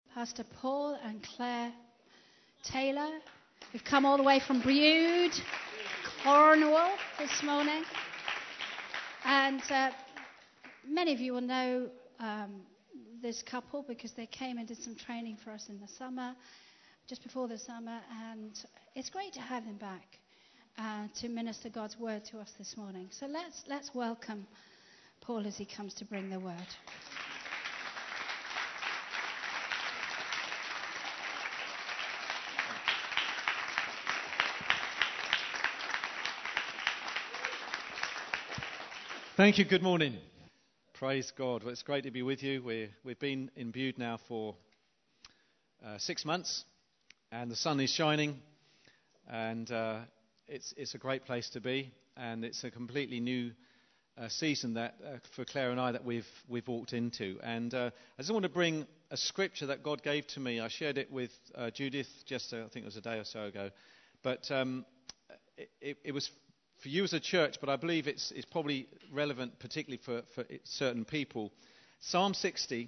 Pastor Paul and Claire Taylor, who've come all the way from Bude, Cornwall this morning. And many of you will know this couple because they came and did some training for us in the summer, just before the summer. And it's great to have them back to minister God's word to us this morning. So let's welcome Paul as he comes to bring the word. Thank you. Good morning. Praise God. Well, it's great to be with you. We've been in Bude now for 6 months, and the sun is shining, and it's a great place to be, and it's a completely new season that for Claire and I that we've walked into. And I just want to bring a scripture that God gave to me. I shared it with Judith just I think it was a day or so ago, but it was for you as a church, but I believe it's probably relevant particularly for certain people. Psalm 60,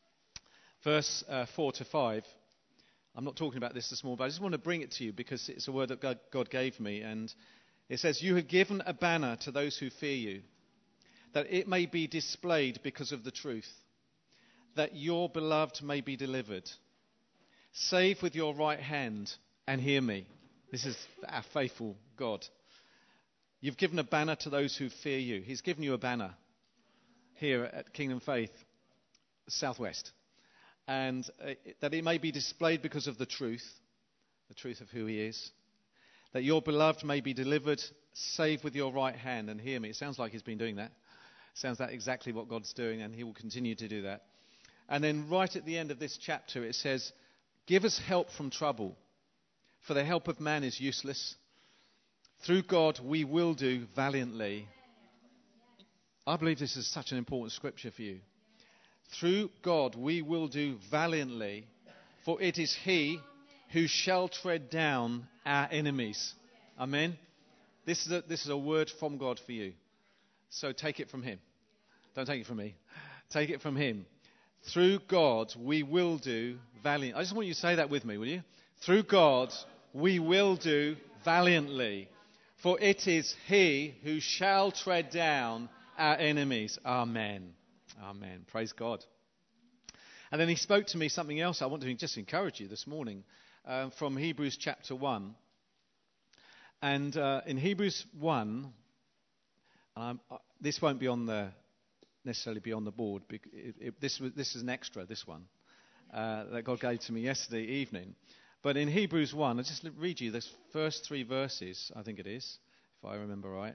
verse 4 to 5. I'm not talking about this morning, but I just want to bring it to you because it's a word that God gave me. And it says, "You have given a banner to those who fear you, that it may be displayed because of the truth, that your beloved may be delivered. Save with your right hand and hear me." This is our faithful God. You've given a banner to those who fear you. He's given you a banner here at Kingdom Faith Southwest. And that it may be displayed because of the truth of who he is. That your beloved may be delivered, save with your right hand and hear me. It sounds like he's been doing that. It sounds like exactly what God's doing, and he will continue to do that. And then right at the end of this chapter it says, "Give us help from trouble, for the help of man is useless. Through God we will do valiantly." I believe this is such an important scripture for you. Through God we will do valiantly, for it is he who shall tread down our enemies. Amen. This is a word from God for you. So take it from him. Don't take it from me. Take it from him. Through God we will do valiantly. I just want you to say that with me, will you? Through God we will do valiantly. For it is he who shall tread down our enemies. Amen. Amen. Praise God. And then he spoke to me something else I want to just encourage you this morning from Hebrews chapter 1. And in Hebrews 1, this won't be necessarily be on the board. This is an extra, this one, that God gave to me yesterday evening. But in Hebrews 1, I'll just read you the first 3 verses, I think it is, if I remember right.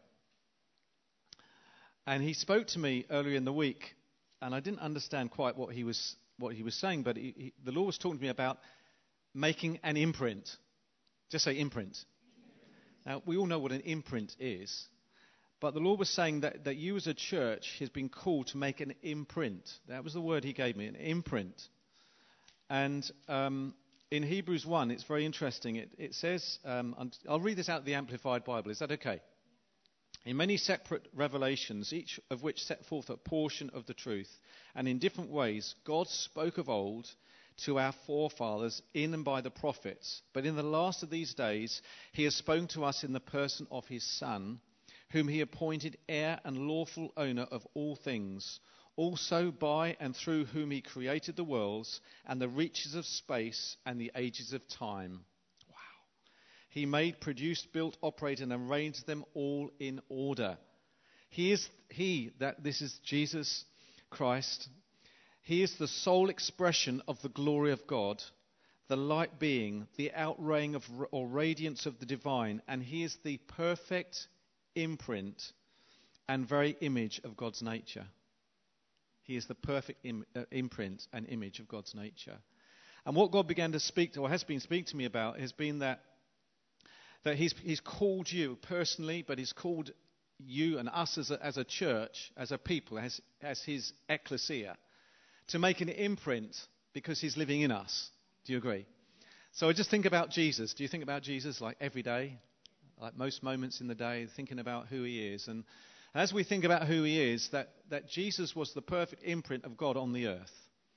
And he spoke to me earlier in the week, and I didn't understand quite what he was saying, but the Lord was talking to me about making an imprint. Just say imprint. Now, we all know what an imprint is, but the Lord was saying that you as a church has been called to make an imprint. That was the word he gave me, an imprint. And in Hebrews 1, it's very interesting. It says, I'll read this out of the Amplified Bible. Is that okay? "In many separate revelations, each of which set forth a portion of the truth, and in different ways, God spoke of old to our forefathers in and by the prophets. But in the last of these days, he has spoken to us in the person of his Son, whom he appointed heir and lawful owner of all things, also by and through whom he created the worlds and the reaches of space and the ages of time. Wow. He made, produced, built, operated, and arranged them all in order." This is Jesus Christ. "He is the sole expression of the glory of God, the light being, the outraying of or radiance of the divine, and he is the perfect imprint and very image of God's nature." He is the perfect imprint and image of God's nature. And what God began to speak to, or has been speaking to me about, has been that he's called you personally, but he's called you and us as a church, as a people, as his ecclesia, to make an imprint because he's living in us. Do you agree? So I just think about Jesus. Do you think about Jesus like every day? Like most moments in the day, thinking about who he is. And as we think about who he is, that Jesus was the perfect imprint of God on the earth.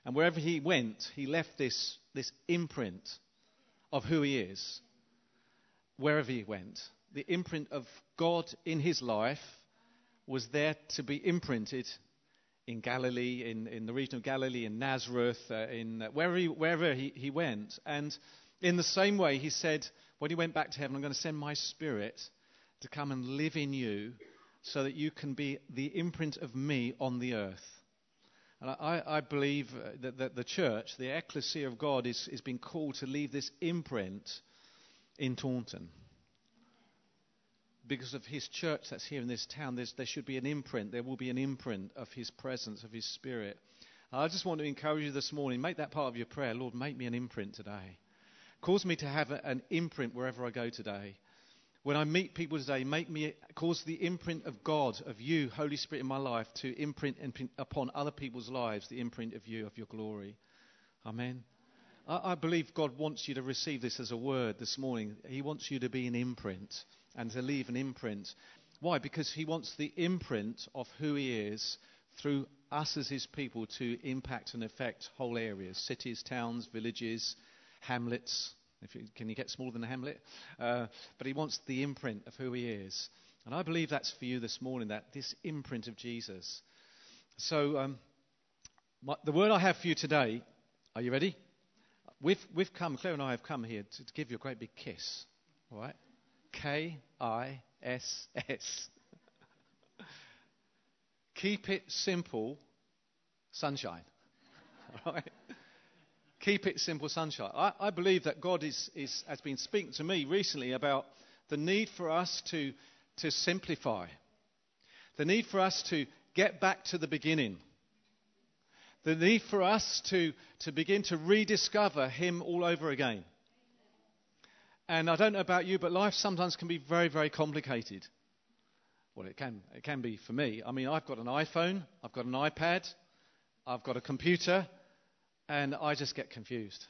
And wherever he went, he left this imprint of who he is. Wherever he went, the imprint of God in his life was there to be imprinted in Galilee, in the region of Galilee, in Nazareth, wherever he went. And in the same way, he said, when he went back to heaven, I'm going to send my Spirit to come and live in you so that you can be the imprint of me on the earth. And I believe that the church, the ecclesia of God, is being called to leave this imprint in Taunton. Because of his church that's here in this town, there should be an imprint. There will be an imprint of his presence, of his Spirit. I just want to encourage you this morning, make that part of your prayer. Lord, make me an imprint today. Cause me to have an imprint wherever I go today. When I meet people today, cause the imprint of God, of you, Holy Spirit, in my life to imprint upon other people's lives, the imprint of you, of your glory. Amen. I believe God wants you to receive this as a word this morning. He wants you to be an imprint and to leave an imprint. Why? Because he wants the imprint of who he is through us as his people to impact and affect whole areas, cities, towns, villages, hamlets. Can you get smaller than a hamlet? But he wants the imprint of who he is. And I believe that's for you this morning, that this imprint of Jesus. So the word I have for you today, are you ready? We've come, Claire and I have come here to give you a great big kiss. All right? K-I-S-S. Keep it simple, sunshine. All right? Keep it simple, sunshine. I believe that God has been speaking to me recently about the need for us to simplify. The need for us to get back to the beginning. The need for us to begin to rediscover him all over again. And I don't know about you, but life sometimes can be very, very complicated. Well, it can be for me. I mean, I've got an iPhone, I've got an iPad, I've got a computer, and I just get confused.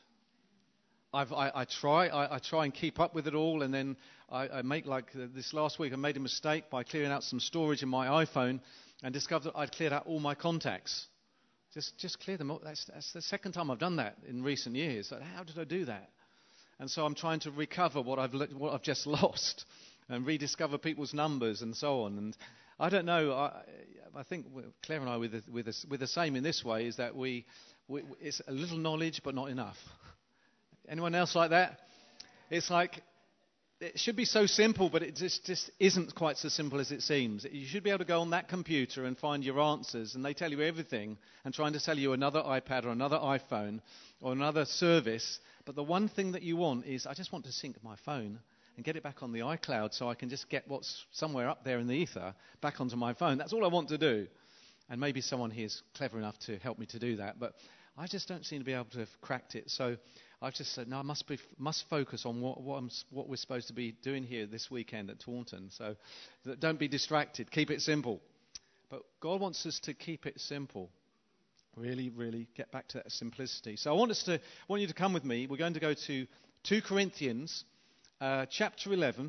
I try and keep up with it all, and then I make, like this last week, I made a mistake by clearing out some storage in my iPhone and discovered that I'd cleared out all my contacts. Just clear them up. That's the second time I've done that in recent years. How did I do that? And so I'm trying to recover what I've just lost and rediscover people's numbers and so on. And I don't know. I think Claire and I we're the same in this way, is that it's a little knowledge but not enough. Anyone else like that? It's like it should be so simple, but it just isn't quite so simple as it seems. You should be able to go on that computer and find your answers, and they tell you everything, and trying to sell you another iPad or another iPhone or another service. But the one thing that you want is, I just want to sync my phone and get it back on the iCloud so I can just get what's somewhere up there in the ether back onto my phone. That's all I want to do. And maybe someone here is clever enough to help me to do that, but I just don't seem to be able to have cracked it. So I've just said, no, I must focus on what we're supposed to be doing here this weekend at Taunton. So don't be distracted. Keep it simple. But God wants us to keep it simple. Really, really get back to that simplicity. So I want you to come with me. We're going to go to 2 Corinthians chapter 11.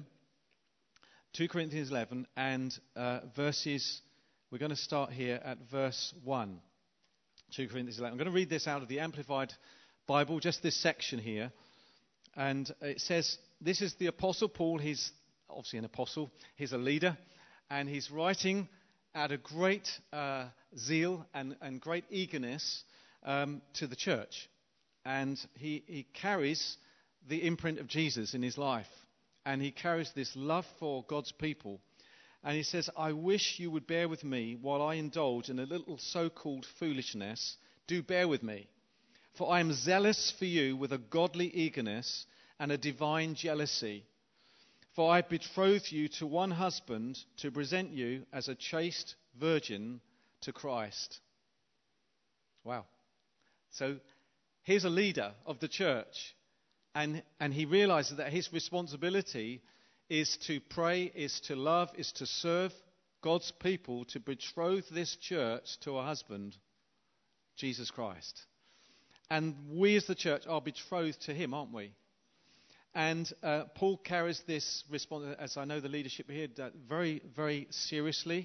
2 Corinthians 11 and verses. We're going to start here at verse 1. 2 Corinthians 11. I'm going to read this out of the Amplified Bible, just this section here. And it says, this is the Apostle Paul. He's obviously an apostle. He's a leader. And he's writing out of great zeal and great eagerness to the church. And he carries the imprint of Jesus in his life. And he carries this love for God's people. And he says, I wish you would bear with me while I indulge in a little so-called foolishness. Do bear with me. For I am zealous for you with a godly eagerness and a divine jealousy. For I betroth you to one husband to present you as a chaste virgin to Christ. Wow. So here's a leader of the church. And he realizes that his responsibility is to pray, is to love, is to serve God's people, to betroth this church to a husband, Jesus Christ. And we as the church are betrothed to him, aren't we? And Paul carries this responsibility, as I know the leadership here, very, very seriously.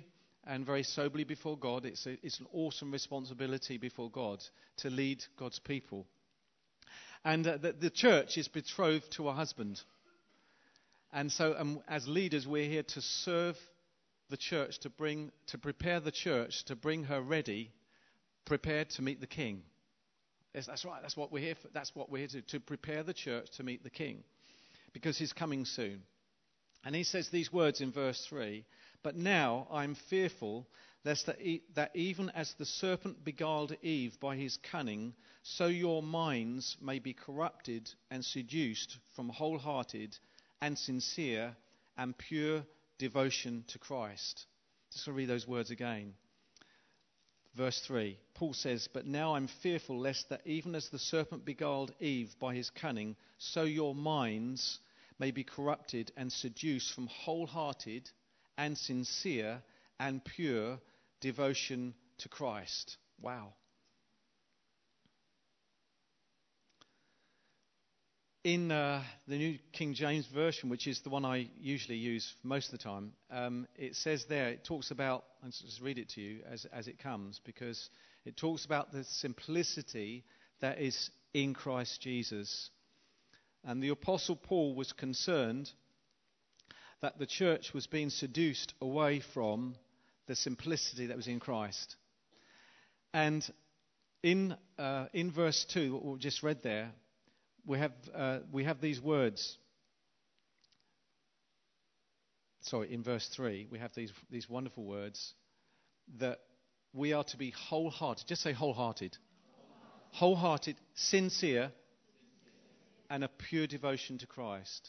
and very soberly before God. It's an awesome responsibility before God to lead God's people. And the church is betrothed to a husband. And so as leaders, we're here to serve the church, to prepare the church, to bring her ready, prepared to meet the King. Yes, that's right. That's what we're here for. That's what we're here to prepare the church to meet the King, because he's coming soon. And he says these words in verse 3, "But now I'm fearful lest that even as the serpent beguiled Eve by his cunning, so your minds may be corrupted and seduced from wholehearted and sincere and pure devotion to Christ." Just going to read those words again. Verse 3, Paul says, "But now I'm fearful lest that even as the serpent beguiled Eve by his cunning, so your minds may be corrupted and seduced from wholehearted and sincere and pure devotion to Christ." Wow. In the New King James Version, which is the one I usually use most of the time, it says there, it talks about, I'll just read it to you as it comes, because it talks about the simplicity that is in Christ Jesus. And the Apostle Paul was concerned that the church was being seduced away from the simplicity that was in Christ. And in verse 2, what we just read there, we have these words. Sorry, in verse 3, we have these wonderful words that we are to be wholehearted. Just say wholehearted. Wholehearted, sincere, and a pure devotion to Christ.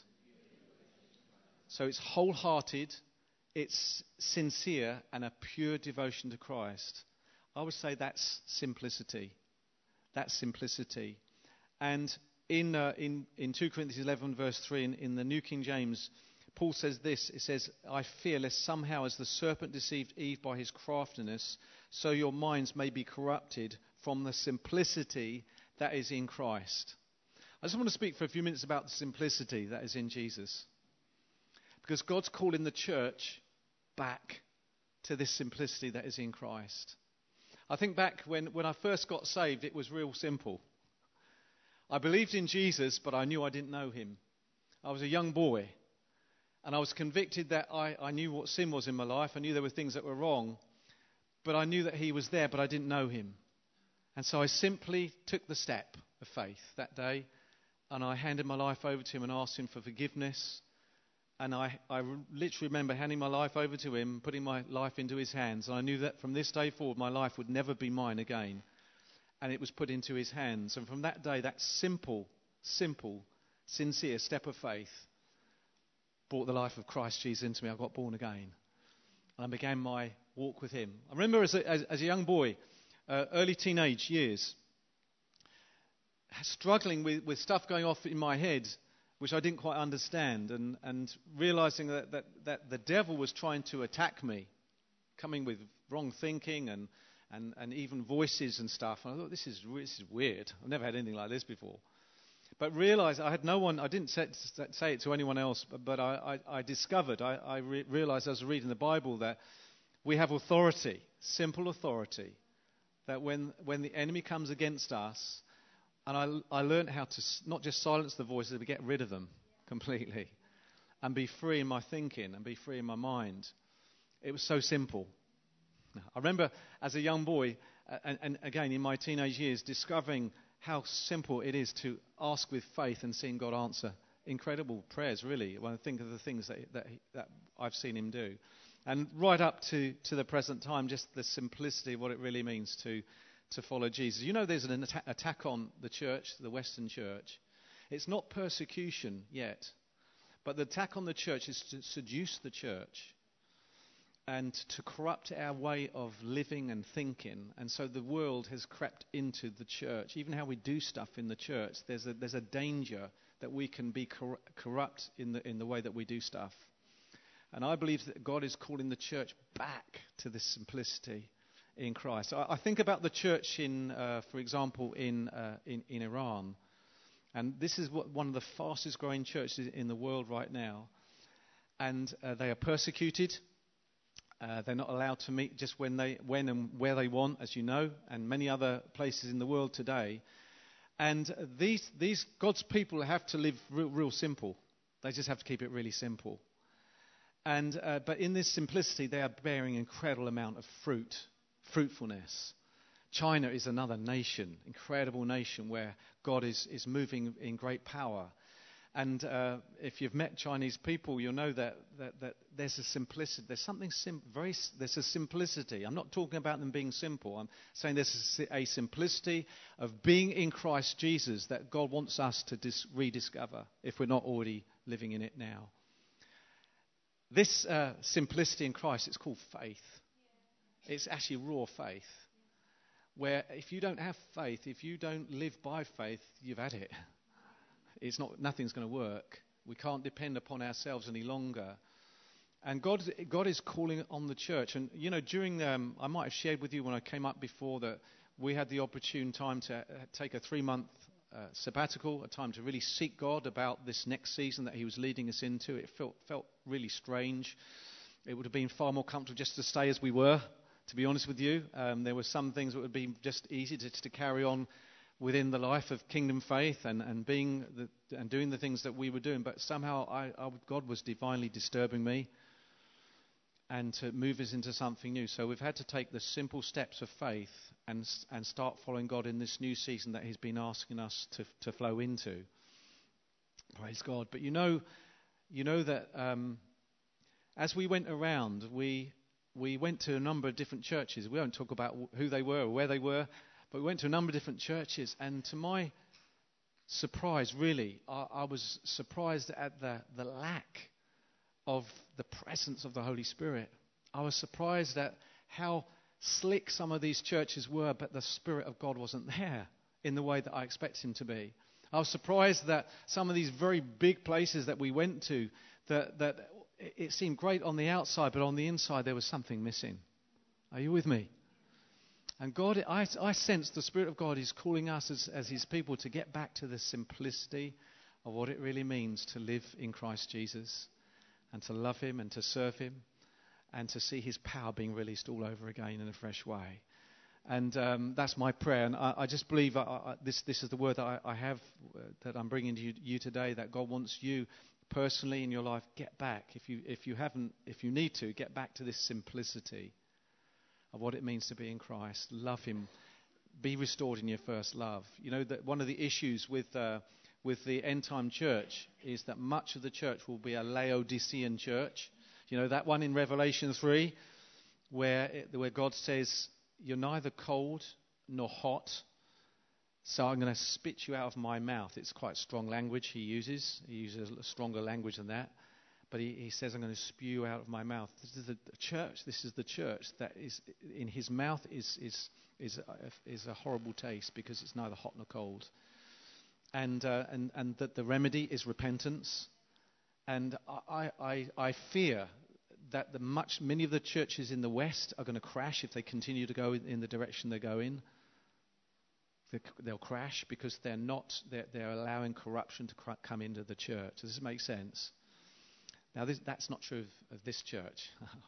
So it's wholehearted, it's sincere, and a pure devotion to Christ. I would say that's simplicity. That's simplicity. And in 2 Corinthians 11 verse 3 in the New King James, Paul says this. It says, "I fear lest somehow as the serpent deceived Eve by his craftiness, so your minds may be corrupted from the simplicity that is in Christ." I just want to speak for a few minutes about the simplicity that is in Jesus. Because God's calling the church back to this simplicity that is in Christ. I think back when I first got saved, it was real simple. I believed in Jesus, but I knew I didn't know him. I was a young boy, and I was convicted that I knew what sin was in my life. I knew there were things that were wrong, but I knew that he was there, but I didn't know him. And so I simply took the step of faith that day, and I handed my life over to him and asked him for forgiveness. And I literally remember handing my life over to him, putting my life into his hands. And I knew that from this day forward, my life would never be mine again. And it was put into his hands. And from that day, that simple, sincere step of faith brought the life of Christ Jesus into me. I got born again. And I began my walk with him. I remember as a young boy, early teenage years, struggling with stuff going off in my head, which I didn't quite understand, and realizing that the devil was trying to attack me, coming with wrong thinking and even voices and stuff. And I thought, this is weird. I've never had anything like this before. But realized I had no one, I didn't say it to anyone else, but I discovered, I realized as I was reading the Bible that we have authority, simple authority, that when the enemy comes against us, and I learned how to not just silence the voices, but get rid of them completely and be free in my thinking and be free in my mind. It was so simple. I remember as a young boy, and again in my teenage years, discovering how simple it is to ask with faith and seeing God answer incredible prayers, really, when I think of the things that I've seen him do. And right up to the present time, just the simplicity of what it really means to follow Jesus. You know, there's an attack on the church, the Western church. It's not persecution yet, but the attack on the church is to seduce the church and to corrupt our way of living and thinking. And so the world has crept into the church. Even how we do stuff in the church, there's a danger that we can be corrupt in the way that we do stuff. And I believe that God is calling the church back to this simplicity in Christ. I think about the church for example, in Iran, and this is one of the fastest growing churches in the world right now, and they are persecuted, They're not allowed to meet just when and where they want, as you know, and many other places in the world today. And these God's people have to live real simple. They just have to keep it really simple. And but in this simplicity, they are bearing an incredible amount of fruitfulness. China is another nation, incredible nation, where God is moving in great power. And if you've met Chinese people, you'll know that there's a simplicity. There's something there's a simplicity. I'm not talking about them being simple. I'm saying there's a simplicity of being in Christ Jesus that God wants us to rediscover if we're not already living in it now. This simplicity in Christ, it's called faith. It's actually raw faith. Where if you don't have faith, if you don't live by faith, you've had it. Nothing's going to work. We can't depend upon ourselves any longer. And God is calling on the church. And, you know, I might have shared with you when I came up before that we had the opportune time to take a 3-month sabbatical, a time to really seek God about this next season that he was leading us into. It felt really strange. It would have been far more comfortable just to stay as we were, to be honest with you. There were some things that would be just easy to carry on within the life of kingdom faith and doing the things that we were doing. But somehow God was divinely disturbing me and to move us into something new. So we've had to take the simple steps of faith and start following God in this new season that he's been asking us to flow into. Praise God. But you know that as we went around, we went to a number of different churches. We won't talk about who they were or where they were, but we went to a number of different churches. And to my surprise, really, I was surprised at the lack of the presence of the Holy Spirit. I was surprised at how slick some of these churches were, but the Spirit of God wasn't there in the way that I expected him to be. I was surprised that some of these very big places that we went to, that it seemed great on the outside, but on the inside there was something missing. Are you with me? And God, I sense the Spirit of God is calling us as his people to get back to the simplicity of what it really means to live in Christ Jesus and to love him and to serve him and to see his power being released all over again in a fresh way. And that's my prayer. And I just believe this is the word that I have that I'm bringing to you today, that God wants you personally in your life, get back. If you need to, get back to this simplicity of what it means to be in Christ. Love him. Be restored in your first love. You know that one of the issues with the end time church is that much of the church will be a Laodicean church. You know that one in Revelation 3 where God says, you're neither cold nor hot, so I'm going to spit you out of my mouth. It's quite strong language he uses. He uses a stronger language than that. But he says, I'm going to spew you out of my mouth. This is the church. This is the church that is in his mouth is a horrible taste because it's neither hot nor cold. And that the remedy is repentance. And I fear that many of the churches in the West are going to crash if they continue to go in the direction they go in. They'll crash because they're allowing corruption to come into the church. Does this make sense? Now, that's not true of this church.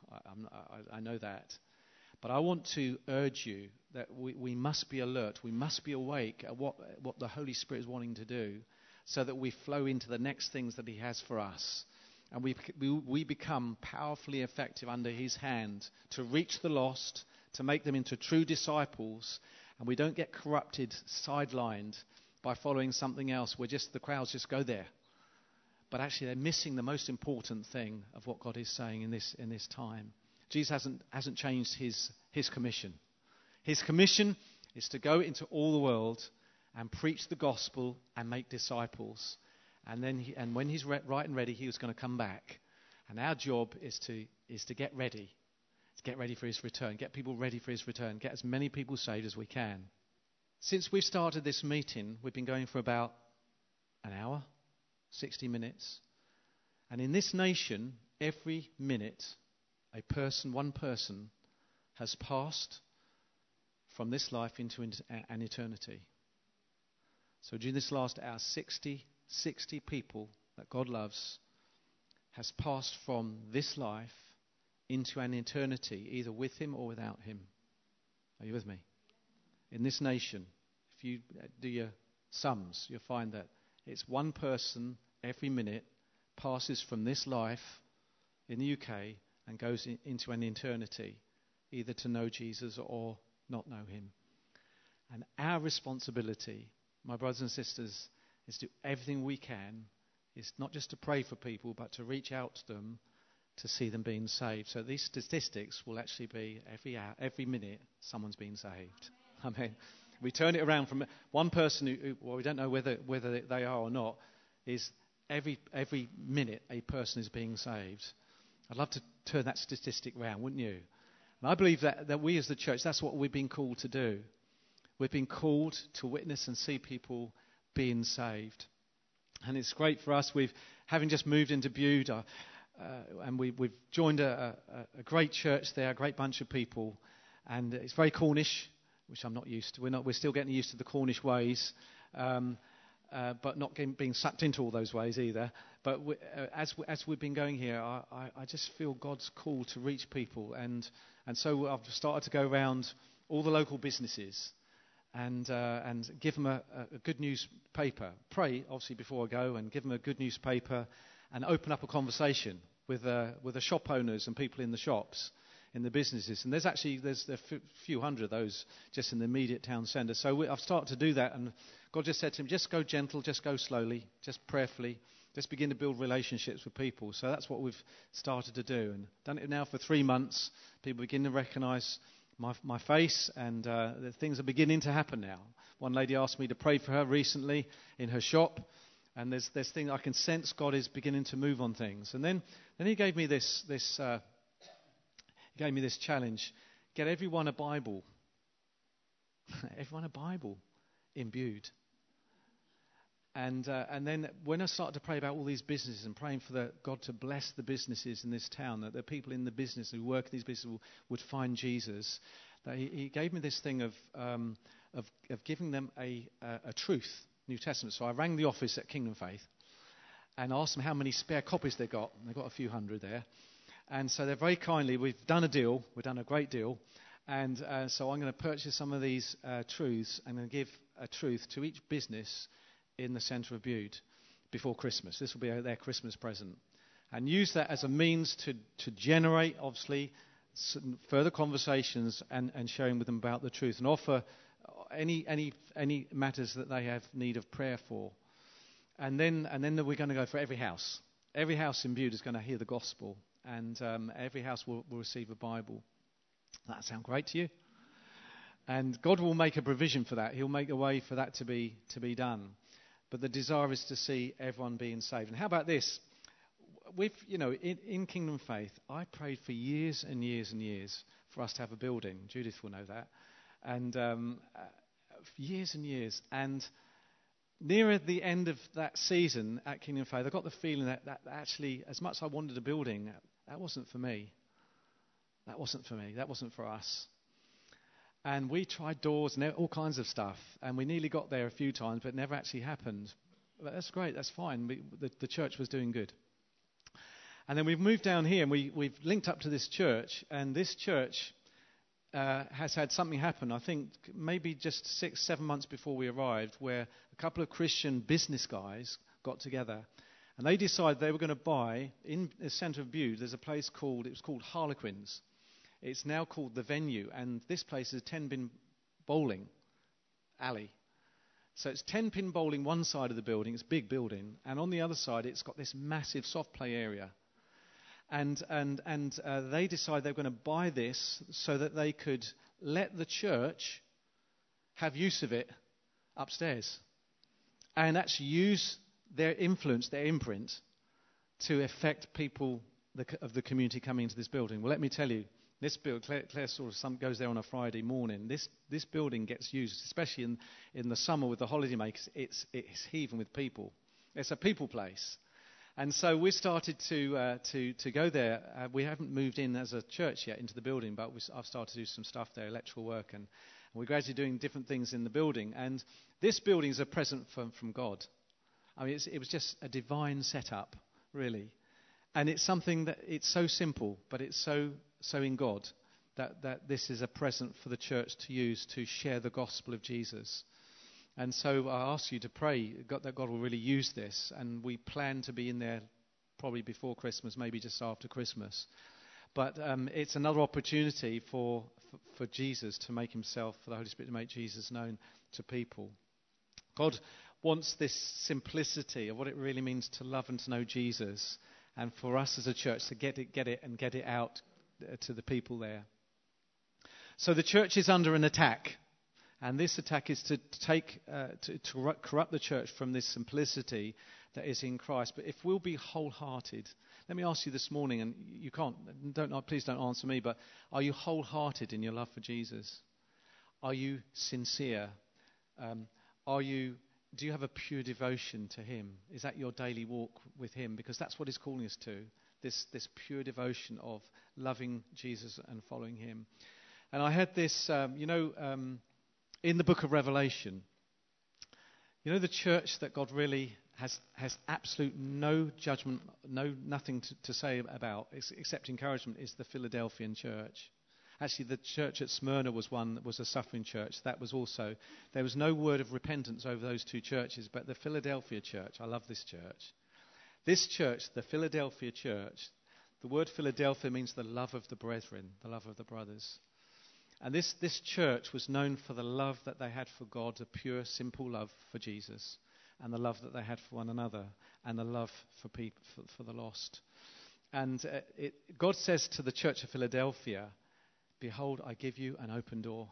I know that. But I want to urge you that we must be alert. We must be awake at what the Holy Spirit is wanting to do so that we flow into the next things that he has for us. And we become powerfully effective under his hand to reach the lost, to make them into true disciples. And we don't get corrupted, sidelined by following something else where the crowds just go there. But actually they're missing the most important thing of what God is saying in this time. Jesus hasn't changed his commission. His commission is to go into all the world and preach the gospel and make disciples. And when he's right and ready, he was going to come back. And our job is to get ready. To get ready for his return. Get people ready for his return. Get as many people saved as we can. Since we've started this meeting, we've been going for about an hour. 60 minutes. And in this nation, every minute, one person has passed from this life into an eternity. So during this last hour, 60 people that God loves has passed from this life into an eternity, either with him or without him. Are you with me? In this nation, if you do your sums, you'll find that it's one person every minute passes from this life in the UK and goes into an eternity, either to know Jesus or not know him. And our responsibility, my brothers and sisters, is to do everything we can, is not just to pray for people, but to reach out to them to see them being saved. So these statistics will actually be every hour, every minute, someone's being saved. Amen. We turn it around from one person who well, we don't know whether they are or not, is every minute a person is being saved. I'd love to turn that statistic around, wouldn't you? And I believe that we as the church, that's what we've been called to do. We've been called to witness and see people being saved. And it's great for us. Having just moved into Bude, and we've joined a great church there, a great bunch of people. And it's very Cornish, which I'm not used to. We're still getting used to the Cornish ways, but not being sucked into all those ways either. But as we've been going here, I just feel God's call to reach people. And so I've started to go around all the local businesses and give them a good newspaper. Pray, obviously, before I go, and give them a good newspaper and open up a conversation with the shop owners and people in the shops, in the businesses. And there's a few hundred of those just in the immediate town centre. So I've started to do that, and God just said to me, just go gentle, just go slowly, just prayerfully, just begin to build relationships with people. So that's what we've started to do, and done it now for 3 months. People begin to recognise my face, and the things are beginning to happen now. One lady asked me to pray for her recently in her shop, and there's things I can sense God is beginning to move on things. And then he gave me this challenge: get everyone a Bible, everyone a Bible imbued. And then when I started to pray about all these businesses and praying for God to bless the businesses in this town, that the people in the business who work in these businesses would find Jesus, that he gave me this thing of giving them a truth, New Testament. So I rang the office at Kingdom Faith and asked them how many spare copies they got. And they've got a few hundred there. And so they're very kindly, we've done a deal, we've done a great deal. And so I'm going to purchase some of these truths and then give a truth to each business in the centre of Bude before Christmas. This will be their Christmas present. And use that as a means to generate, obviously, some further conversations and sharing with them about the truth, and offer any matters that they have need of prayer for. And then we're going to go for every house. Every house in Bude is going to hear the gospel, and every house will receive a Bible. Does that sound great to you? And God will make a provision for that. He'll make a way for that to be done. But the desire is to see everyone being saved. And how about this? In Kingdom Faith, I prayed for years and years and years for us to have a building. Judith will know that. And years and years. And nearer the end of that season at Kingdom Faith, I got the feeling that actually, as much as I wanted a building, that wasn't for me. That wasn't for me. That wasn't for us. And we tried doors and all kinds of stuff. And we nearly got there a few times, but it never actually happened. But that's great. That's fine. The church was doing good. And then we've moved down here, and we've linked up to this church. And this church has had something happen, I think, maybe just 6-7 months before we arrived, where a couple of Christian business guys got together. And they decided they were going to buy, in the centre of Bude, there's a place called Harlequins. It's now called The Venue, and this place is a 10-pin bowling alley. So it's 10-pin bowling one side of the building, it's a big building, and on the other side it's got this massive soft play area. And they decided they were going to buy this so that they could let the church have use of it upstairs, and actually use their influence, their imprint, to affect people of the community coming into this building. Well, let me tell you, this building, Claire sort of goes there on a Friday morning. This building gets used, especially in the summer with the holidaymakers. It's heaving with people. It's a people place. And so we started to go there. We haven't moved in as a church yet into the building, but I've started to do some stuff there, electrical work, and we're gradually doing different things in the building. And this building is a present from God. I mean, it was just a divine setup, really. And it's something that it's so simple, but it's so in God that this is a present for the church to use to share the gospel of Jesus. And so I ask you to pray that God will really use this. And we plan to be in there probably before Christmas, maybe just after Christmas. But it's another opportunity for Jesus to make himself, for the Holy Spirit to make Jesus known to people. God wants this simplicity of what it really means to love and to know Jesus, and for us as a church to get it out to the people there. So the church is under an attack, and this attack is to corrupt the church from this simplicity that is in Christ. But if we'll be wholehearted, let me ask you this morning, and you please don't answer me, but are you wholehearted in your love for Jesus? Are you sincere? Do you have a pure devotion to him? Is that your daily walk with him? Because that's what he's calling us to, this pure devotion of loving Jesus and following him. And I had this, in the book of Revelation, the church that God really has absolute no judgment, nothing to say about except encouragement, is the Philadelphian church. Actually, the church at Smyrna was a suffering church. There was no word of repentance over those two churches, but the Philadelphia church, I love this church. This church, the Philadelphia church, the word Philadelphia means the love of the brethren, the love of the brothers. And this church was known for the love that they had for God, a pure, simple love for Jesus, and the love that they had for one another, and the love for people, for the lost. And God says to the church of Philadelphia, "Behold, I give you an open door.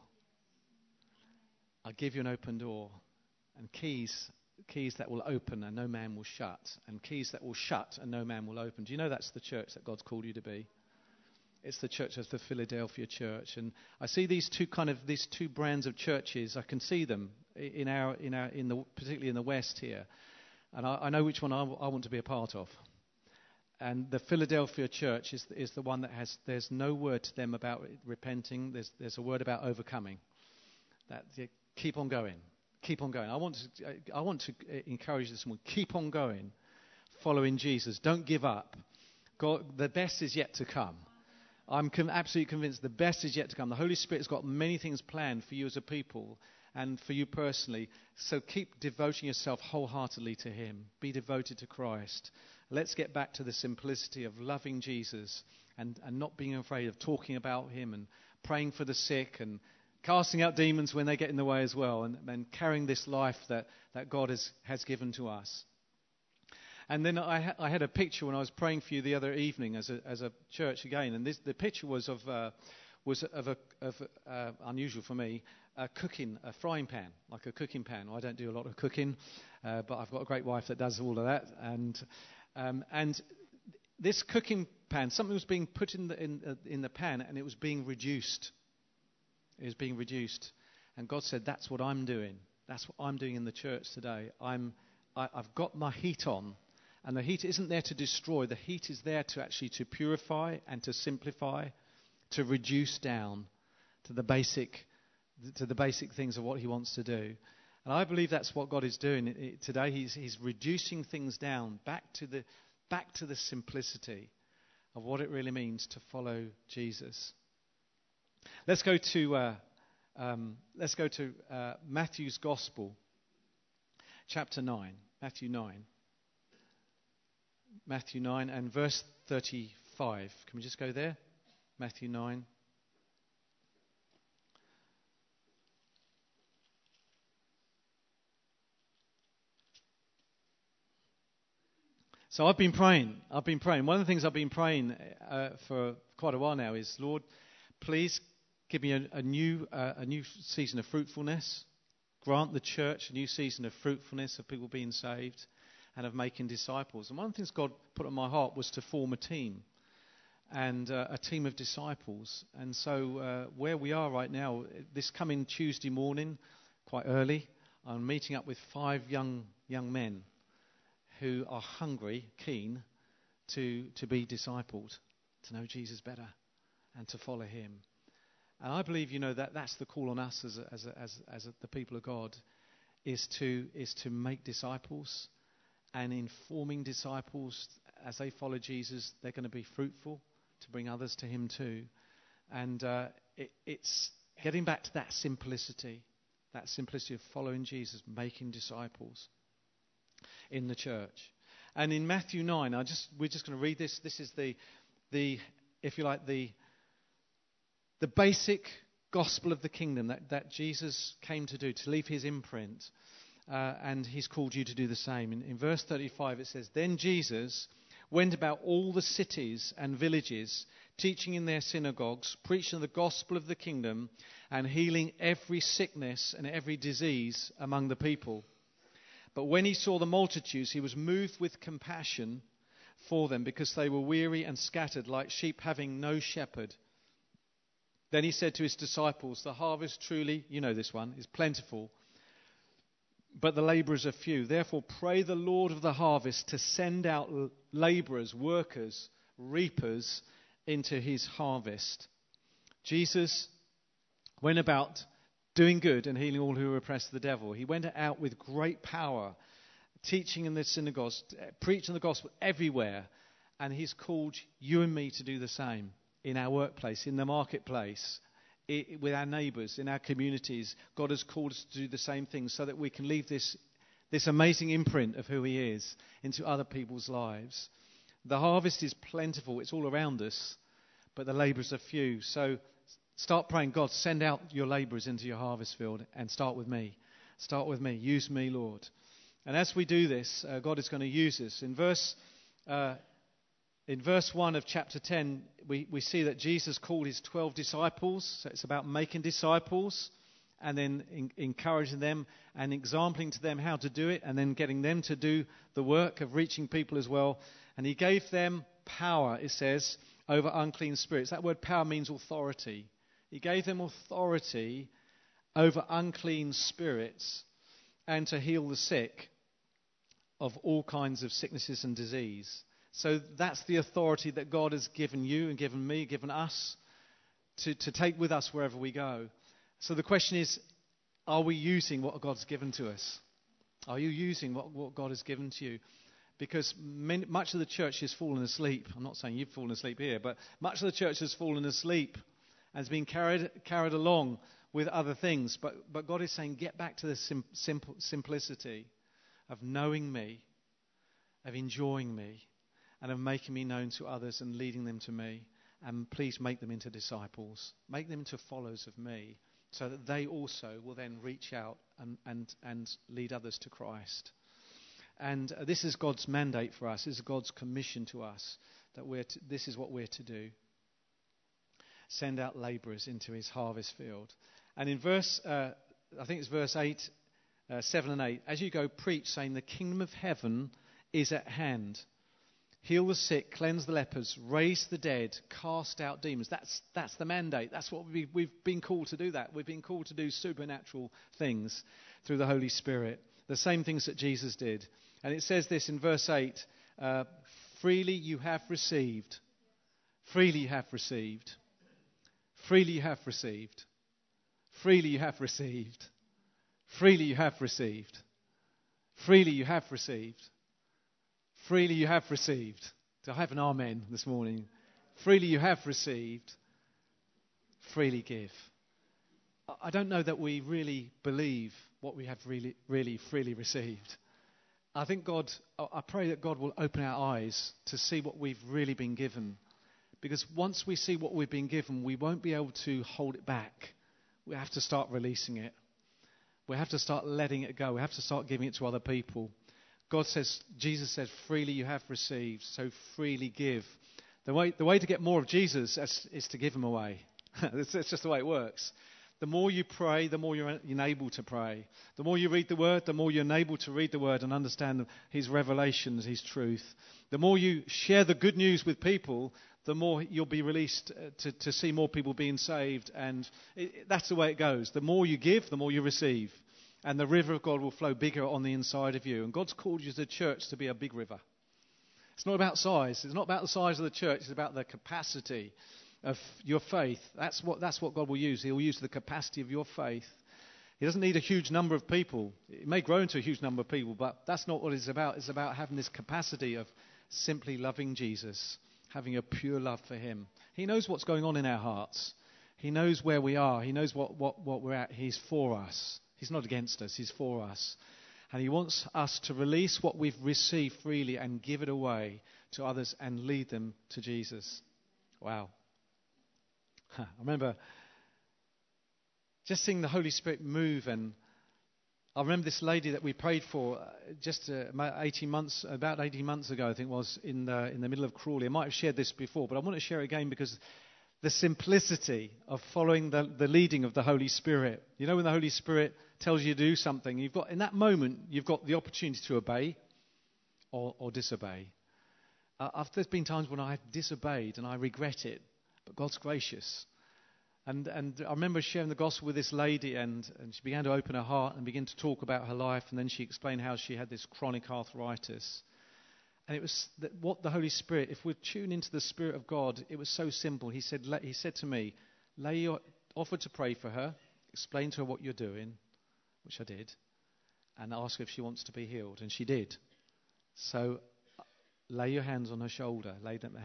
I give you an open door, and keys that will open and no man will shut, and keys that will shut and no man will open." Do you know that's the church that God's called you to be? It's the church of the Philadelphia church. And I see these two brands of churches. I can see them particularly in the West here, and I know which one I want to be a part of. And the Philadelphia church is the one that there's no word to them about repenting. There's a word about overcoming. That keep on going, keep on going. I want to encourage this one. Keep on going, following Jesus. Don't give up. God, the best is yet to come. I'm absolutely convinced the best is yet to come. The Holy Spirit has got many things planned for you as a people and for you personally. So keep devoting yourself wholeheartedly to him. Be devoted to Christ. Let's get back to the simplicity of loving Jesus and not being afraid of talking about him and praying for the sick and casting out demons when they get in the way as well, and carrying this life that God has given to us. And then I had a picture when I was praying for you the other evening as a church again, and the picture was of unusual for me, a frying pan, like a cooking pan. I don't do a lot of cooking, but I've got a great wife that does all of that. And this cooking pan, something was being put in the pan, and it was being reduced. It was being reduced, and God said, "That's what I'm doing. That's what I'm doing in the church today. I've got my heat on." And the heat isn't there to destroy. The heat is there to purify and to simplify, to reduce down to the basic things of what he wants to do. And I believe that's what God is doing today. He's reducing things down back to the simplicity of what it really means to follow Jesus. Let's go to Matthew's Gospel, chapter 9, Matthew 9. Matthew 9 and verse 35. Can we just go there? Matthew 9. So I've been praying. One of the things I've been praying for quite a while now is, Lord, please give me a new season of fruitfulness. Grant the church a new season of fruitfulness, of people being saved and of making disciples. And one of the things God put on my heart was to form a team, and a team of disciples. And so where we are right now, this coming Tuesday morning, quite early, I'm meeting up with 5 young men who are hungry, keen to be discipled, to know Jesus better and to follow him. And I believe, that's the call on us as the people of God, is to make disciples. And in forming disciples, as they follow Jesus, they're going to be fruitful to bring others to him too. And it's getting back to that simplicity of following Jesus, making disciples in the church. And in Matthew 9, we're just going to read this. This is the if you like, the basic gospel of the kingdom that Jesus came to do, to leave his imprint. And he's called you to do the same. In verse 35 it says, "Then Jesus went about all the cities and villages, teaching in their synagogues, preaching the gospel of the kingdom, and healing every sickness and every disease among the people. But when he saw the multitudes, he was moved with compassion for them, because they were weary and scattered like sheep having no shepherd. Then he said to his disciples, 'The harvest truly,'" you know this one, "'is plentiful, but the labourers are few. Therefore pray the Lord of the harvest to send out labourers, workers, reapers into his harvest." Jesus went about doing good and healing all who were oppressed of the devil. He went out with great power, teaching in the synagogues, preaching the gospel everywhere. And he's called you and me to do the same in our workplace, in the marketplace, with our neighbours, in our communities. God has called us to do the same thing so that we can leave this amazing imprint of who he is into other people's lives. The harvest is plentiful. It's all around us, but the labourers are few. So start praying, "God, send out your labourers into your harvest field, and start with me. Start with me. Use me, Lord." And as we do this, God is going to use us. In verse 1 of chapter 10, we see that Jesus called his 12 disciples. So it's about making disciples and then encouraging them and exempling to them how to do it, and then getting them to do the work of reaching people as well. And he gave them power, it says, over unclean spirits. That word power means authority. He gave them authority over unclean spirits and to heal the sick of all kinds of sicknesses and disease. So that's the authority that God has given you and given me, given us, to take with us wherever we go. So the question is, are we using what God's given to us? Are you using what God has given to you? Because much of the church has fallen asleep. I'm not saying you've fallen asleep here, but much of the church has fallen asleep and has been carried along with other things. But God is saying, get back to the simplicity of knowing me, of enjoying me, and of making me known to others and leading them to me. And please make them into disciples. Make them into followers of me, so that they also will then reach out and lead others to Christ. And this is God's mandate for us. This is God's commission to us, that this is what we're to do. Send out labourers into his harvest field. And in verse 8, 7 and 8, "As you go, preach, saying, the kingdom of heaven is at hand. Heal the sick, cleanse the lepers, raise the dead, cast out demons." That's the mandate. That's what we've been called to do. That we've been called to do supernatural things through the Holy Spirit. The same things that Jesus did. And it says this in verse 8, "Freely you have received. Freely you have received. Freely you have received. Freely you have received. Freely you have received. Freely you have received. Freely you have received." Do I have an amen this morning? Freely you have received. Freely give. I don't know that we really believe what we have really freely received. I pray that God will open our eyes to see what we've really been given. Because once we see what we've been given, we won't be able to hold it back. We have to start releasing it. We have to start letting it go. We have to start giving it to other people. Jesus says, freely you have received, so freely give. The way to get more of Jesus is to give him away. It's just the way it works. The more you pray, the more you're enabled to pray. The more you read the Word, the more you're enabled to read the Word and understand his revelations, his truth. The more you share the good news with people, the more you'll be released to see more people being saved. And that's the way it goes. The more you give, the more you receive. And the river of God will flow bigger on the inside of you. And God's called you as a church to be a big river. It's not about size. It's not about the size of the church. It's about the capacity of your faith. That's what God will use. He'll use the capacity of your faith. He doesn't need a huge number of people. It may grow into a huge number of people, but that's not what it's about. It's about having this capacity of simply loving Jesus, having a pure love for him. He knows what's going on in our hearts. He knows where we are. He knows what we're at. He's for us. He's not against us. He's for us. And he wants us to release what we've received freely and give it away to others and lead them to Jesus. Wow. I remember just seeing the Holy Spirit move, and I remember this lady that we prayed for about 18 months ago, I think it was, in the middle of Crawley. I might have shared this before, but I want to share it again because the simplicity of following the leading of the Holy Spirit. You know, when the Holy Spirit tells you to do something, in that moment, you've got the opportunity to obey or disobey. There's been times when I've disobeyed and I regret it, but God's gracious. And I remember sharing the gospel with this lady, and she began to open her heart and begin to talk about her life, and then she explained how she had this chronic arthritis. And it was what the Holy Spirit, if we tune into the Spirit of God, it was so simple. He said to me, offer to pray for her, explain to her what you're doing, which I did, and ask her if she wants to be healed, and she did. So lay your hands on her shoulder,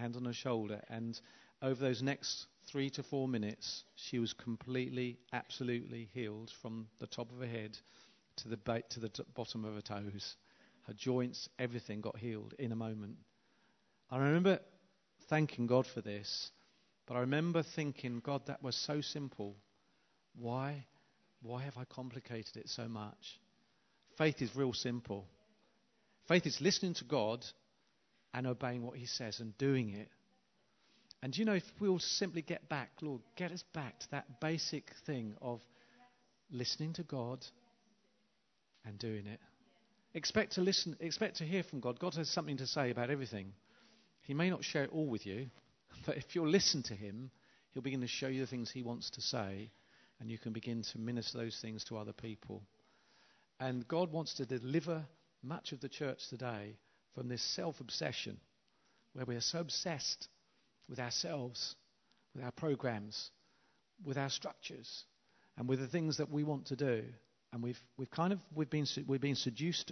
and over those next 3 to 4 minutes, she was completely, absolutely healed from the top of her head to the bottom of her toes. Her joints, everything got healed in a moment. I remember thanking God for this, but I remember thinking, God, that was so simple. Why have I complicated it so much? Faith is real simple. Faith is listening to God and obeying what he says and doing it. And you know, if we'll simply get back, Lord, get us back to that basic thing of listening to God and doing it. Expect to hear from God. God has something to say about everything. He may not share it all with you, but if you'll listen to him, he'll begin to show you the things he wants to say, and you can begin to minister those things to other people. And God wants to deliver much of the church today from this self-obsession, where we are so obsessed with ourselves, with our programs, with our structures, and with the things that we want to do. And we've been seduced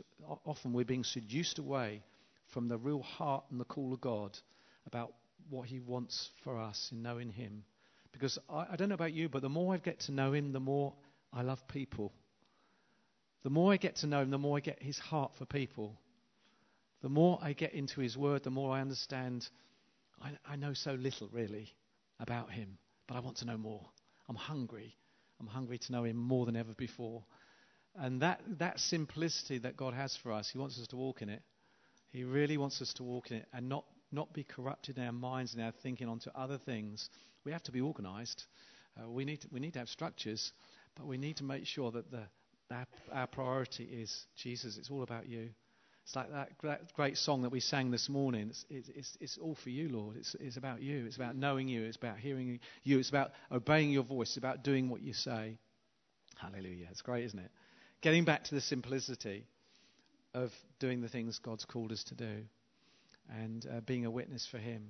away from the real heart and the call of God about what he wants for us in knowing him. Because I don't know about you, but the more I get to know him, the more I love people. The more I get to know him, the more I get his heart for people. The more I get into his word, the more I understand. I know so little, really, about him, but I want to know more. I'm hungry. I'm hungry to know him more than ever before. And that simplicity that God has for us, he wants us to walk in it. He really wants us to walk in it and not be corrupted in our minds and our thinking onto other things. We have to be organized. We need to have structures, but we need to make sure that our priority is Jesus. It's all about you. It's like that great song that we sang this morning. It's all for you, Lord. It's about you. It's about knowing you. It's about hearing you. It's about obeying your voice. It's about doing what you say. Hallelujah. It's great, isn't it? Getting back to the simplicity of doing the things God's called us to do and being a witness for him.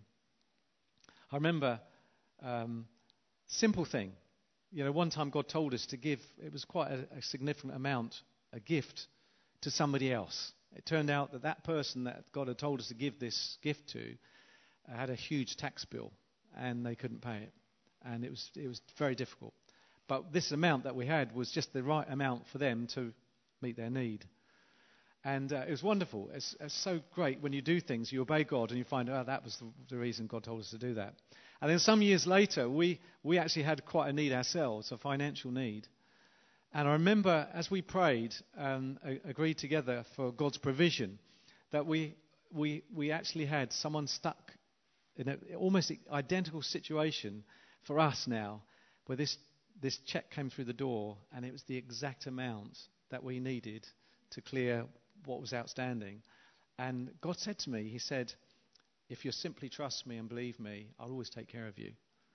I remember simple thing. You know, one time God told us to give, it was quite a significant amount, a gift to somebody else. It turned out that person that God had told us to give this gift to had a huge tax bill, and they couldn't pay it. And it was very difficult. But this amount that we had was just the right amount for them to meet their need. And it was wonderful. It's so great when you do things, you obey God, and you find out that was the reason God told us to do that. And then some years later, we actually had quite a need ourselves, a financial need. And I remember as we prayed and agreed together for God's provision, that we actually had someone stuck in an almost identical situation for us now, where this check came through the door, and it was the exact amount that we needed to clear what was outstanding. And God said to me, he said, if you simply trust me and believe me, I'll always take care of you.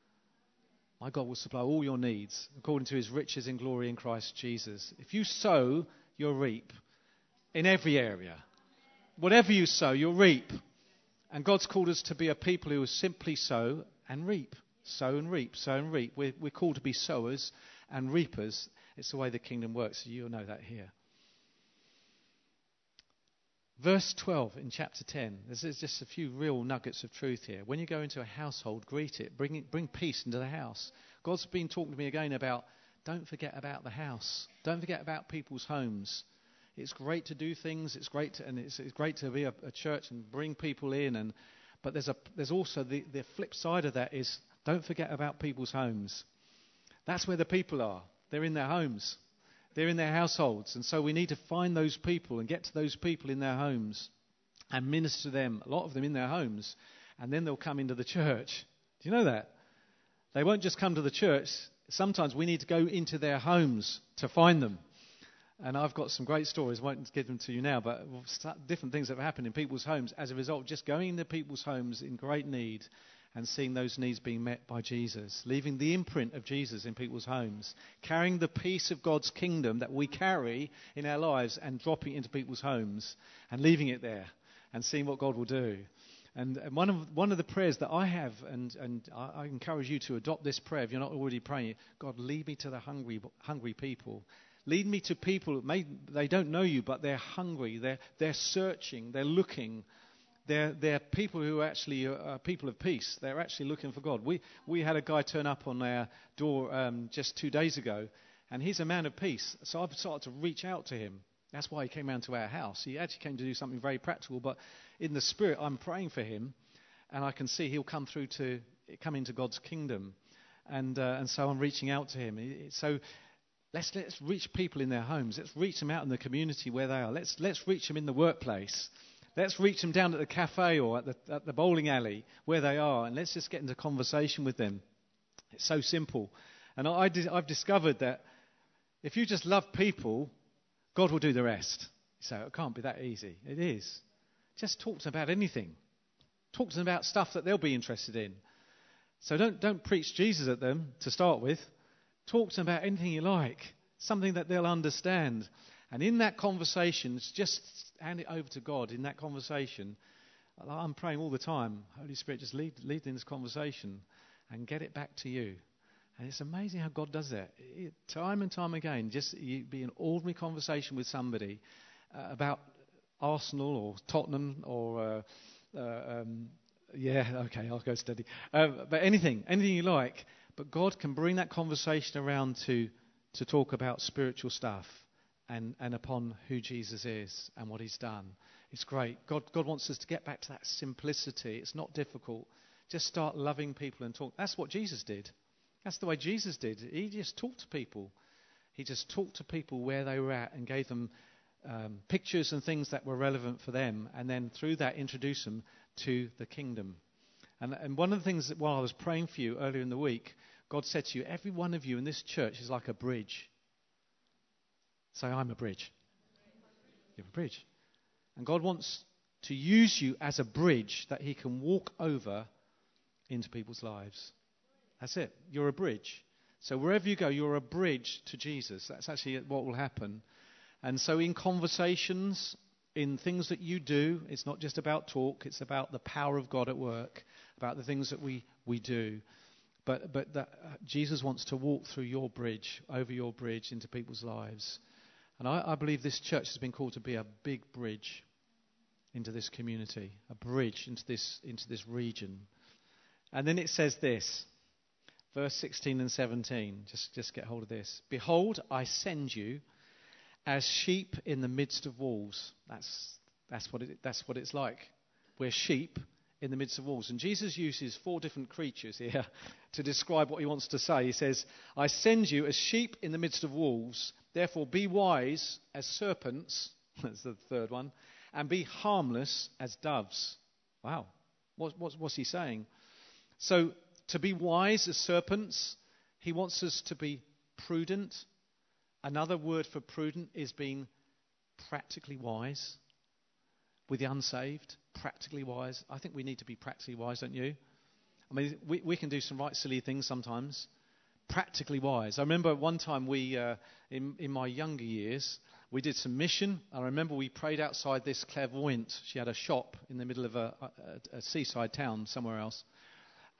My God will supply all your needs according to his riches in glory in Christ Jesus. If you sow, you'll reap in every area. Whatever you sow, you'll reap. And God's called us to be a people who simply sow and reap. Sow and reap, sow and reap. We're called to be sowers and reapers. It's the way the kingdom works. You'll know that here. Verse 12 in chapter 10. There's just a few real nuggets of truth here. When you go into a household, greet it. Bring peace into the house. God's been talking to me again about don't forget about the house. Don't forget about people's homes. It's great to do things. It's great to be a church and bring people in. But there's also the flip side of that is don't forget about people's homes. That's where the people are. They're in their homes. They're in their households. And so we need to find those people and get to those people in their homes and minister to them, a lot of them in their homes. And then they'll come into the church. Do you know that? They won't just come to the church. Sometimes we need to go into their homes to find them. And I've got some great stories. I won't give them to you now, but different things that have happened in people's homes as a result of just going into people's homes in great need and seeing those needs being met by Jesus, leaving the imprint of Jesus in people's homes, carrying the peace of God's kingdom that we carry in our lives and dropping it into people's homes and leaving it there and seeing what God will do. And one of the prayers that I have, and I encourage you to adopt this prayer if you're not already praying it, God, lead me to the hungry people. Lead me to people, they don't know you, but they're hungry, they're searching, they're looking. They're people who actually are people of peace. They're actually looking for God. We had a guy turn up on our door just 2 days ago, and he's a man of peace. So I've started to reach out to him. That's why he came round to our house. He actually came to do something very practical, but in the spirit, I'm praying for him, and I can see he'll come into God's kingdom, and so I'm reaching out to him. So let's reach people in their homes. Let's reach them out in the community where they are. Let's reach them in the workplace. Let's reach them down at the cafe or at the bowling alley where they are, and let's just get into conversation with them. It's so simple. And I've discovered that if you just love people, God will do the rest. So it can't be that easy. It is. Just talk to them about anything. Talk to them about stuff that they'll be interested in. So don't preach Jesus at them to start with. Talk to them about anything you like, something that they'll understand. And in that conversation, just hand it over to God. In that conversation, I'm praying all the time, Holy Spirit, just lead in this conversation and get it back to you. And it's amazing how God does that. Time and time again, just you be an ordinary conversation with somebody about Arsenal or Tottenham or, okay, I'll go steady. But anything you like. But God can bring that conversation around to talk about spiritual stuff. And upon who Jesus is and what he's done. It's great. God wants us to get back to that simplicity. It's not difficult. Just start loving people and talk. That's what Jesus did. That's the way Jesus did. He just talked to people. He just talked to people where they were at and gave them pictures and things that were relevant for them. And then through that, introduced them to the kingdom. And one of the things that while I was praying for you earlier in the week, God said to you, every one of you in this church is like a bridge. Say, I'm a bridge. You're a bridge. And God wants to use you as a bridge that he can walk over into people's lives. That's it. You're a bridge. So wherever you go, you're a bridge to Jesus. That's actually what will happen. And so in conversations, in things that you do, it's not just about talk. It's about the power of God at work, about the things that we do. But that Jesus wants to walk through your bridge, over your bridge into people's lives. And I believe this church has been called to be a big bridge into this community, a bridge into this region. And then it says this, verse 16 and 17. Just get hold of this. Behold, I send you as sheep in the midst of wolves. That's what it's like. We're sheep in the midst of wolves. And Jesus uses 4 different creatures here to describe what he wants to say. He says, I send you as sheep in the midst of wolves. Therefore, be wise as serpents, that's the third one, and be harmless as doves. Wow. What's he saying? So, to be wise as serpents, he wants us to be prudent. Another word for prudent is being practically wise. With the unsaved, practically wise. I think we need to be practically wise, don't you? I mean, we can do some right silly things sometimes. Practically wise. I remember one time in my younger years, we did some mission. I remember we prayed outside this clairvoyant. She had a shop in the middle of a seaside town somewhere else.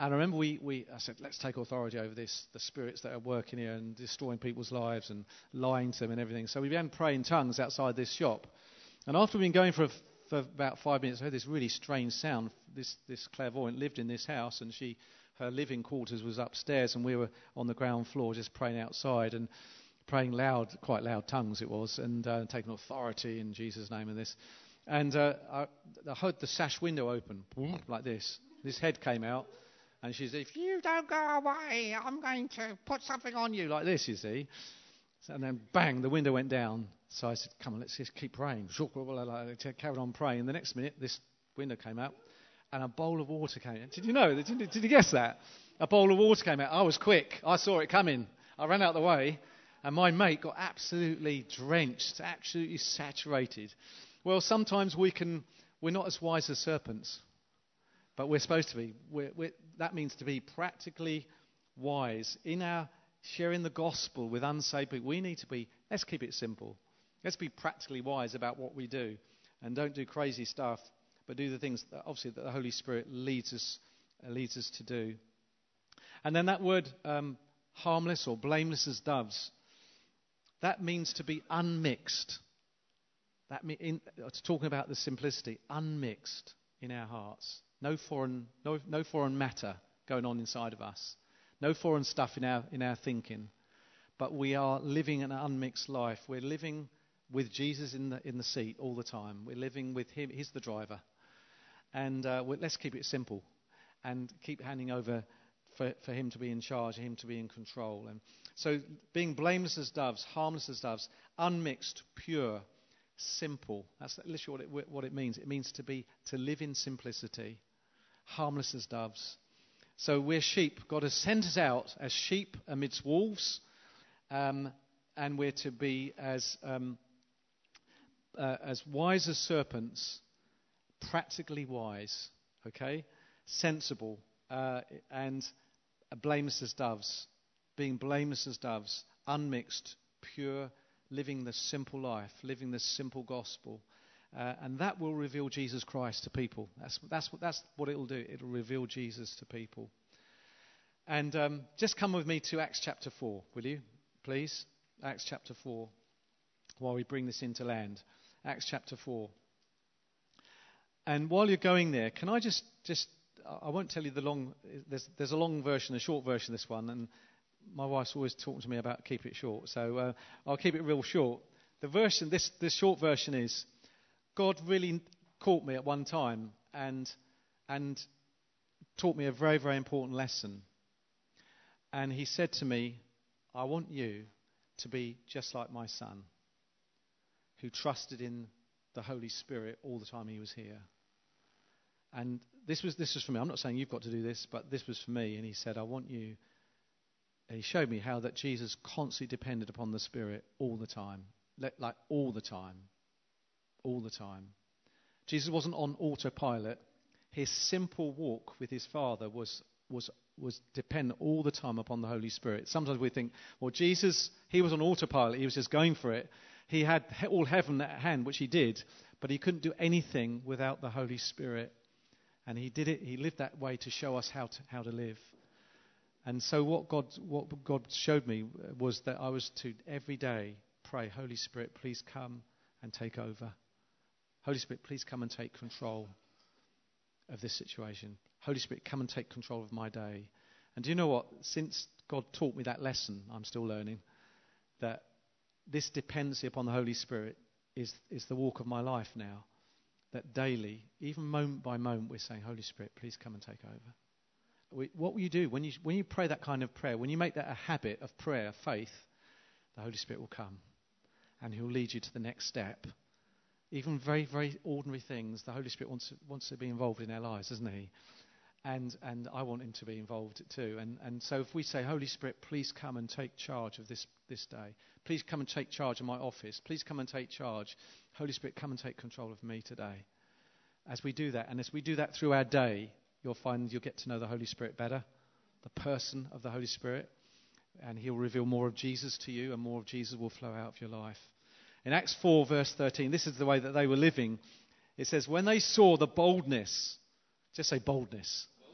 And I remember I said, let's take authority over this, the spirits that are working here and destroying people's lives and lying to them and everything. So we began to pray in tongues outside this shop. And after we'd been going for about 5 minutes, I heard this really strange sound. This clairvoyant lived in this house, and her living quarters was upstairs, and we were on the ground floor just praying outside and praying loud, quite loud tongues it was, and taking authority in Jesus' name and this. And I heard the sash window open, like this. This head came out, and she said, if you don't go away, I'm going to put something on you, like this, you see. And then bang, the window went down. So I said, come on, let's just keep praying. I carried on praying. And the next minute, this window came out, and a bowl of water came out. Did you know? Did you guess that? A bowl of water came out. I was quick. I saw it coming. I ran out of the way, and my mate got absolutely drenched, absolutely saturated. Well, sometimes we're not as wise as serpents, but we're supposed to be. That means to be practically wise in our sharing the gospel with unsaved people. We need to be, let's keep it simple. Let's be practically wise about what we do, and don't do crazy stuff, but do the things that obviously that the Holy Spirit leads us to do. And then that word harmless or blameless as doves, that means to be unmixed. Talking about the simplicity, unmixed in our hearts. No foreign matter going on inside of us. No foreign stuff in our thinking. But we are living an unmixed life. We're living with Jesus in the seat all the time. We're living with him. He's the driver. And let's keep it simple and keep handing over for him to be in charge, him to be in control. And so being blameless as doves, harmless as doves, unmixed, pure, simple. That's literally what it means. It means to live in simplicity, harmless as doves. So we're sheep. God has sent us out as sheep amidst wolves, and we're to be as wise as serpents, practically wise, okay, sensible, and blameless as doves. Being blameless as doves, unmixed, pure, living the simple life, living the simple gospel. And that will reveal Jesus Christ to people. That's what it will do. It will reveal Jesus to people. And just come with me to Acts chapter 4, will you, please? Acts chapter 4, while we bring this into land. Acts chapter 4. And while you're going there, can I just I won't tell you the long, there's a long version, a short version of this one, and my wife's always talking to me about keep it short, so I'll keep it real short. The version, this short version is, God really caught me at one time and taught me a very, very important lesson. And he said to me, I want you to be just like my son, who trusted in the Holy Spirit all the time he was here. And this was for me. I'm not saying you've got to do this, but this was for me. And he said, I want you. And he showed me how that Jesus constantly depended upon the Spirit all the time. Like all the time. All the time. Jesus wasn't on autopilot. His simple walk with his Father was dependent all the time upon the Holy Spirit. Sometimes we think, well, Jesus, he was on autopilot. He was just going for it. He had all heaven at hand, which he did, but he couldn't do anything without the Holy Spirit. And he did it. He lived that way to show us how to live. And so what God showed me was that I was to every day pray, Holy Spirit, please come and take over. Holy Spirit, please come and take control of this situation. Holy Spirit, come and take control of my day. And do you know what? Since God taught me that lesson, I'm still learning, that this dependency upon the Holy Spirit is the walk of my life now. That daily, even moment by moment, we're saying, Holy Spirit, please come and take over. What will you do when you pray that kind of prayer? When you make that a habit of prayer, faith, the Holy Spirit will come and he'll lead you to the next step. Even very, very ordinary things, the Holy Spirit wants to be involved in our lives, doesn't he? And I want him to be involved too. And so if we say, Holy Spirit, please come and take charge of this day. Please come and take charge of my office. Please come and take charge. Holy Spirit, come and take control of me today. As we do that, and as we do that through our day, you'll find you'll get to know the Holy Spirit better, the person of the Holy Spirit, and he'll reveal more of Jesus to you, and more of Jesus will flow out of your life. In Acts 4, verse 13, this is the way that they were living. It says, when they saw the boldness, just say boldness.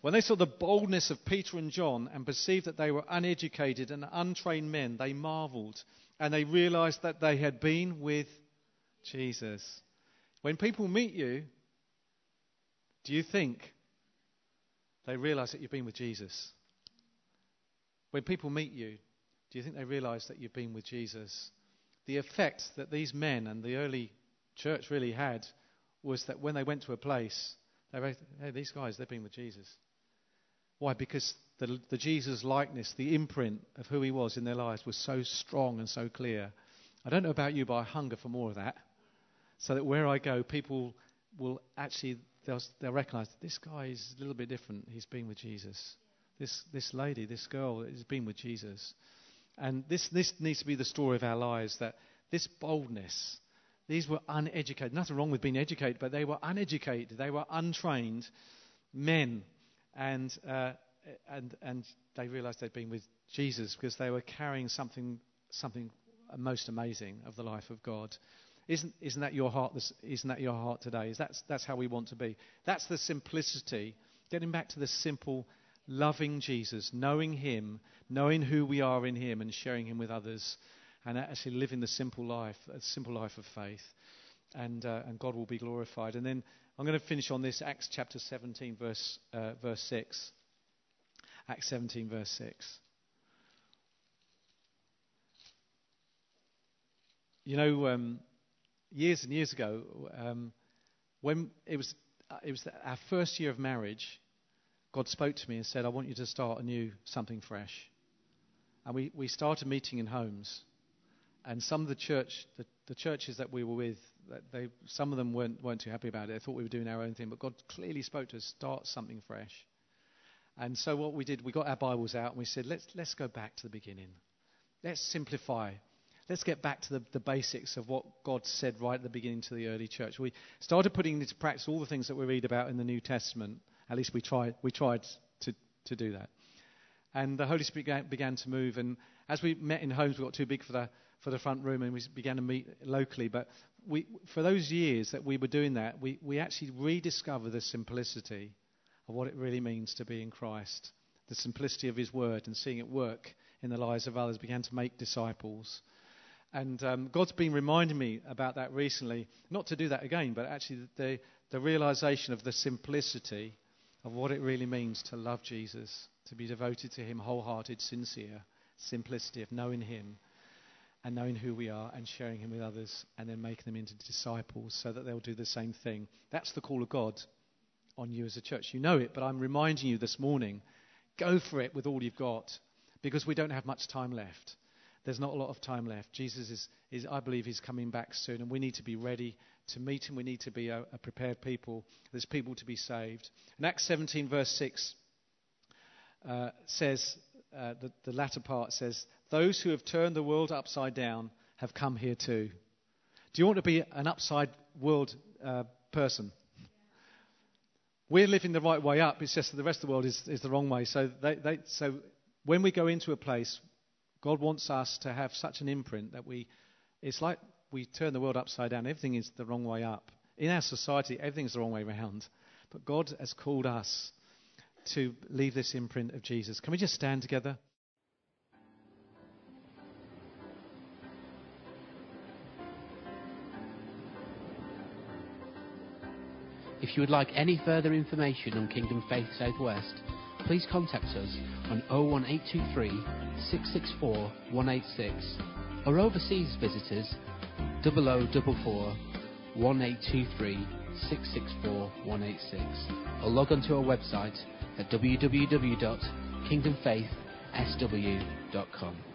When they saw the boldness of Peter and John and perceived that they were uneducated and untrained men, they marveled, and they realized that they had been with Jesus. When people meet you, do you think they realize that you've been with Jesus? When people meet you, do you think they realize that you've been with Jesus? The effect that these men and the early church really had was that when they went to a place, they were, hey, these guys, they've been with Jesus. Why? Because the Jesus likeness, the imprint of who he was in their lives was so strong and so clear. I don't know about you, but I hunger for more of that. So that where I go, people will actually, they'll recognize this guy is a little bit different. He's been with Jesus. This lady, this girl has been with Jesus. And this needs to be the story of our lives, that this boldness, these were uneducated. Nothing wrong with being educated, but they were uneducated. They were untrained men. And they realized they'd been with Jesus because they were carrying something most amazing of the life of God. Isn't that your heart? Isn't that your heart today? That's how we want to be. That's the simplicity. Getting back to the simple, loving Jesus, knowing him, knowing who we are in him, and sharing him with others, and actually living the simple life of faith, and God will be glorified. And then I'm going to finish on this Acts chapter 17, verse 6. Acts 17, verse 6. You know, years and years ago, when it was our first year of marriage, God spoke to me and said, I want you to start anew something fresh. And we started meeting in homes. And some of the churches that we were with, some of them weren't too happy about it. They thought we were doing our own thing. But God clearly spoke to us, start something fresh. And so what we did, we got our Bibles out and we said, let's go back to the beginning. Let's simplify. Let's get back to the basics of what God said right at the beginning to the early church. We started putting into practice all the things that we read about in the New Testament. At least we tried to do that. And the Holy Spirit began to move. And as we met in homes, we got too big for the front room, and we began to meet locally. But for those years that we were doing that, we actually rediscovered the simplicity of what it really means to be in Christ. The simplicity of his word and seeing it work in the lives of others, began to make disciples. And God's been reminding me about that recently, not to do that again, but actually the realization of the simplicity of what it really means to love Jesus, to be devoted to him, wholehearted, sincere, simplicity of knowing him and knowing who we are and sharing him with others, and then making them into disciples so that they'll do the same thing. That's the call of God on you as a church. You know it, but I'm reminding you this morning, go for it with all you've got, because we don't have much time left. There's not a lot of time left. Jesus is I believe he's coming back soon, and we need to be ready to meet him. We need to be a prepared people. There's people to be saved. And Acts 17 verse 6 says, the latter part says, those who have turned the world upside down have come here too. Do you want to be an upside world person? We're living the right way up. It's just that the rest of the world is the wrong way. So so when we go into a place, God wants us to have such an imprint that it's like we turn the world upside down. Everything is the wrong way up. In our society, everything's the wrong way around. But God has called us to leave this imprint of Jesus. Can we just stand together? If you would like any further information on Kingdom Faith Southwest, please contact us on 01823 664 186, or overseas visitors 0044 1823 664 186, or log on to our website at www.kingdomfaithsw.com.